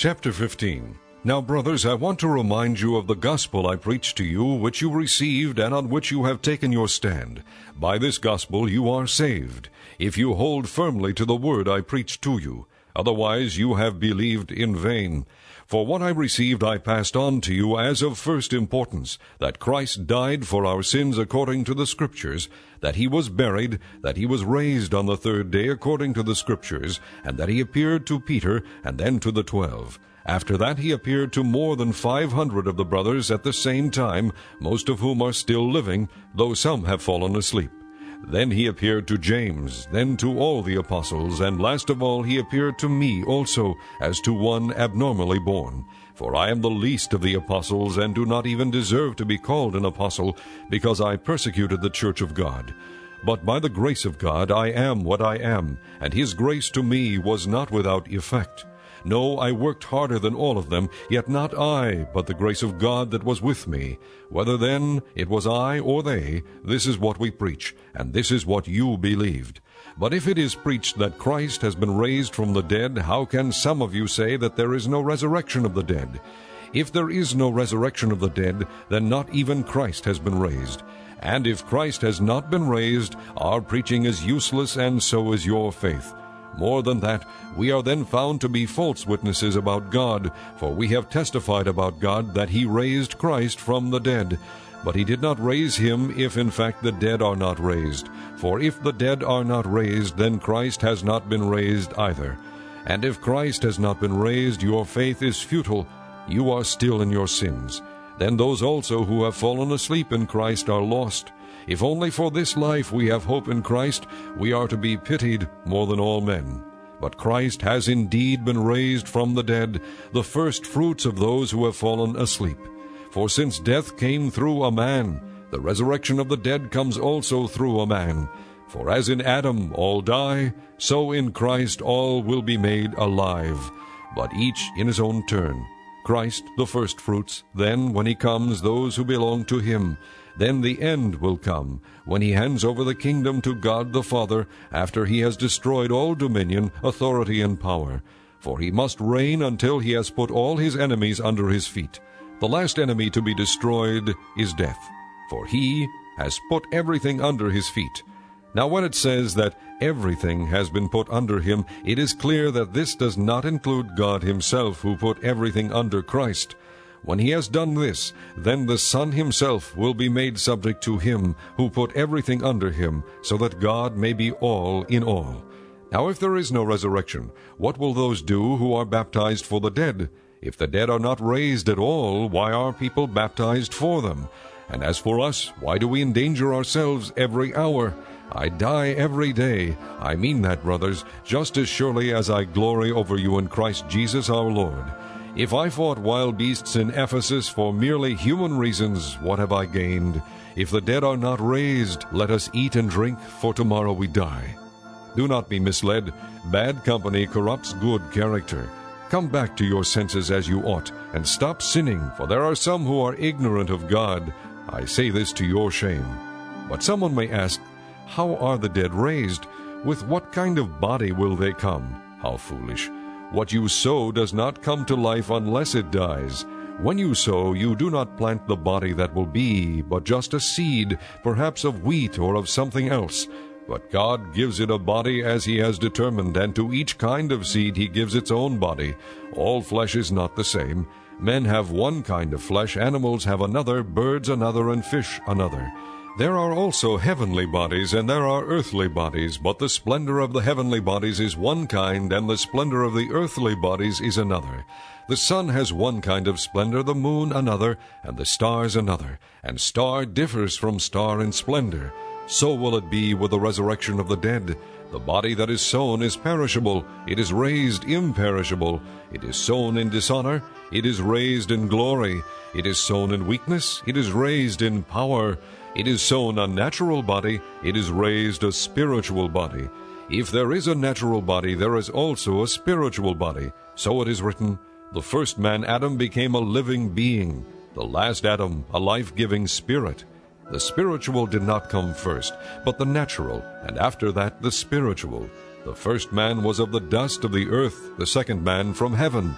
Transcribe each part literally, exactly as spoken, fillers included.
Chapter fifteen. Now, brothers, I want to remind you of the gospel I preached to you, which you received, and on which you have taken your stand. By this gospel you are saved, if you hold firmly to the word I preached to you. Otherwise you have believed in vain. For what I received I passed on to you as of first importance, that Christ died for our sins according to the Scriptures, that he was buried, that he was raised on the third day according to the Scriptures, and that he appeared to Peter, and then to the twelve. After that he appeared to more than five hundred of the brothers at the same time, most of whom are still living, though some have fallen asleep. Then he appeared to James, then to all the apostles, and last of all he appeared to me also, as to one abnormally born. For I am the least of the apostles, and do not even deserve to be called an apostle, because I persecuted the church of God. But by the grace of God I am what I am, and his grace to me was not without effect. No, I worked harder than all of them, yet not I, but the grace of God that was with me. Whether then it was I or they, this is what we preach, and this is what you believed. But if it is preached that Christ has been raised from the dead, how can some of you say that there is no resurrection of the dead? If there is no resurrection of the dead, then not even Christ has been raised. And if Christ has not been raised, our preaching is useless, and so is your faith. More than that, we are then found to be false witnesses about God, for we have testified about God that he raised Christ from the dead. But he did not raise him if in fact the dead are not raised. For if the dead are not raised, then Christ has not been raised either. And if Christ has not been raised, your faith is futile. You are still in your sins. Then those also who have fallen asleep in Christ are lost. If only for this life we have hope in Christ, we are to be pitied more than all men. But Christ has indeed been raised from the dead, the first fruits of those who have fallen asleep. For since death came through a man, the resurrection of the dead comes also through a man. For as in Adam all die, so in Christ all will be made alive, but each in his own turn. Christ the first fruits, then when he comes, those who belong to him. Then the end will come, when he hands over the kingdom to God the Father, after he has destroyed all dominion, authority, and power. For he must reign until he has put all his enemies under his feet. The last enemy to be destroyed is death, for he has put everything under his feet. Now when it says that everything has been put under him, it is clear that this does not include God himself, who put everything under Christ. When he has done this, then the Son himself will be made subject to him who put everything under him, so that God may be all in all. Now if there is no resurrection, what will those do who are baptized for the dead? If the dead are not raised at all, why are people baptized for them? And as for us, why do we endanger ourselves every hour? I die every day. I mean that, brothers, just as surely as I glory over you in Christ Jesus our Lord. If I fought wild beasts in Ephesus for merely human reasons, what have I gained? If the dead are not raised, let us eat and drink, for tomorrow we die. Do not be misled. Bad company corrupts good character. Come back to your senses as you ought, and stop sinning, for there are some who are ignorant of God. I say this to your shame. But someone may ask, how are the dead raised? With what kind of body will they come? How foolish! What you sow does not come to life unless it dies. When you sow, you do not plant the body that will be, but just a seed, perhaps of wheat or of something else. But God gives it a body as he has determined, and to each kind of seed he gives its own body. All flesh is not the same. Men have one kind of flesh, animals have another, birds another, and fish another. There are also heavenly bodies, and there are earthly bodies, but the splendor of the heavenly bodies is one kind, and the splendor of the earthly bodies is another. The sun has one kind of splendor, the moon another, and the stars another, and star differs from star in splendor. So will it be with the resurrection of the dead. The body that is sown is perishable, it is raised imperishable. It is sown in dishonor, it is raised in glory. It is sown in weakness, it is raised in power. It is sown a natural body, it is raised a spiritual body. If there is a natural body, there is also a spiritual body. So it is written, the first man Adam became a living being, the last Adam a life-giving spirit. The spiritual did not come first, but the natural, and after that the spiritual. The first man was of the dust of the earth, the second man from heaven.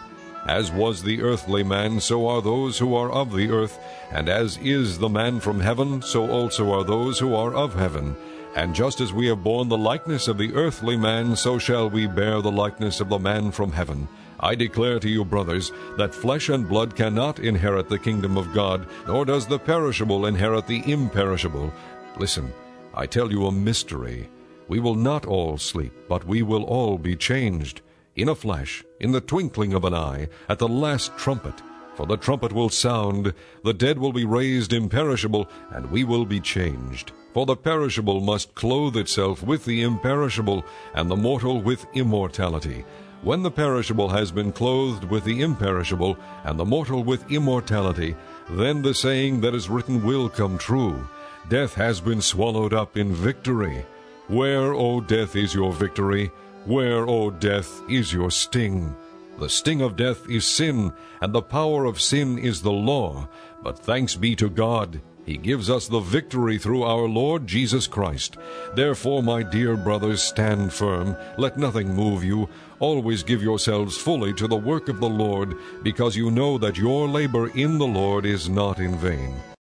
As was the earthly man, so are those who are of the earth, and as is the man from heaven, so also are those who are of heaven. And just as we have borne the likeness of the earthly man, so shall we bear the likeness of the man from heaven. I declare to you, brothers, that flesh and blood cannot inherit the kingdom of God, nor does the perishable inherit the imperishable. Listen, I tell you a mystery. We will not all sleep, but we will all be changed. In a flash, in the twinkling of an eye, at the last trumpet. For the trumpet will sound, the dead will be raised imperishable, and we will be changed. For the perishable must clothe itself with the imperishable, and the mortal with immortality. When the perishable has been clothed with the imperishable, and the mortal with immortality, then the saying that is written will come true. Death has been swallowed up in victory. Where, O death, is your victory? Where, O death, is your sting? The sting of death is sin, and the power of sin is the law. But thanks be to God, He gives us the victory through our Lord Jesus Christ. Therefore, my dear brothers, stand firm. Let nothing move you. Always give yourselves fully to the work of the Lord, because you know that your labor in the Lord is not in vain.